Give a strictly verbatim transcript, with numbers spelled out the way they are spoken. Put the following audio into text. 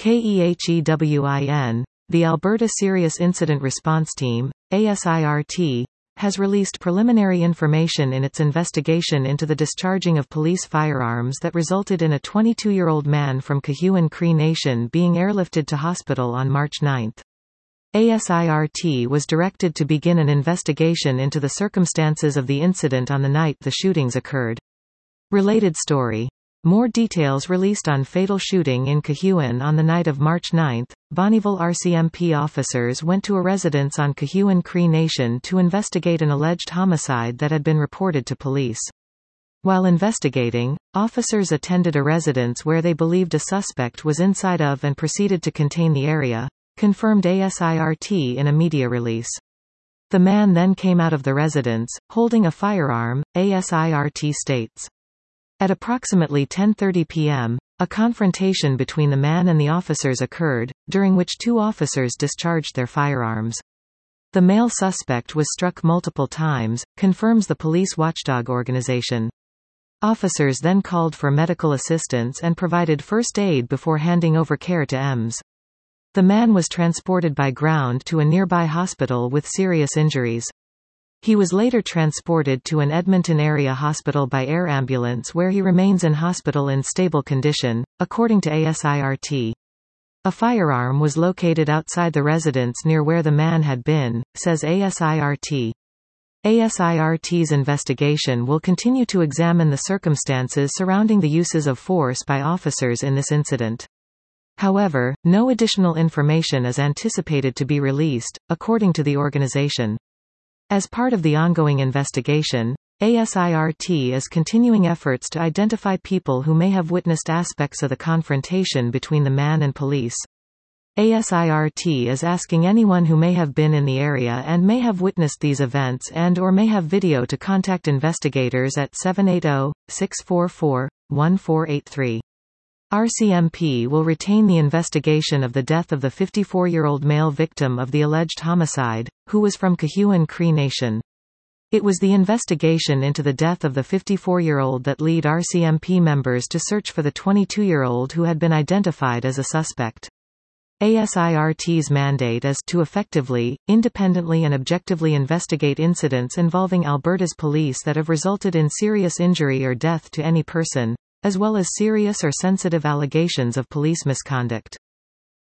KEHEWIN, the Alberta Serious Incident Response Team, A S I R T, has released preliminary information in its investigation into the discharging of police firearms that resulted in a twenty-two-year-old man from Cahuon Cree Nation being airlifted to hospital on March ninth. A S I R T was directed to begin an investigation into the circumstances of the incident on the night the shootings occurred. Related story. More details released on fatal shooting in Cahuon on the night of March ninth. Bonnyville R C M P officers went to a residence on Cahuon Cree Nation to investigate an alleged homicide that had been reported to police. While investigating, officers attended a residence where they believed a suspect was inside of and proceeded to contain the area, confirmed A S I R T in a media release. The man then came out of the residence, holding a firearm, A S I R T states. At approximately ten thirty p m, a confrontation between the man and the officers occurred, during which two officers discharged their firearms. The male suspect was struck multiple times, confirms the police watchdog organization. Officers then called for medical assistance and provided first aid before handing over care to E M S. The man was transported by ground to a nearby hospital with serious injuries. He was later transported to an Edmonton area hospital by air ambulance where he remains in hospital in stable condition, according to A S I R T. A firearm was located outside the residence near where the man had been, says A S I R T. A S I R T's investigation will continue to examine the circumstances surrounding the uses of force by officers in this incident. However, no additional information is anticipated to be released, according to the organization. As part of the ongoing investigation, A S I R T is continuing efforts to identify people who may have witnessed aspects of the confrontation between the man and police. A S I R T is asking anyone who may have been in the area and may have witnessed these events and or may have video to contact investigators at seven eight zero, six four four, one four eight three. R C M P will retain the investigation of the death of the fifty-four-year-old male victim of the alleged homicide, who was from Cahuon Cree Nation. It was the investigation into the death of the fifty-four-year-old that led R C M P members to search for the twenty-two-year-old who had been identified as a suspect. A S I R T's mandate is to effectively, independently and objectively investigate incidents involving Alberta's police that have resulted in serious injury or death to any person, as well as serious or sensitive allegations of police misconduct.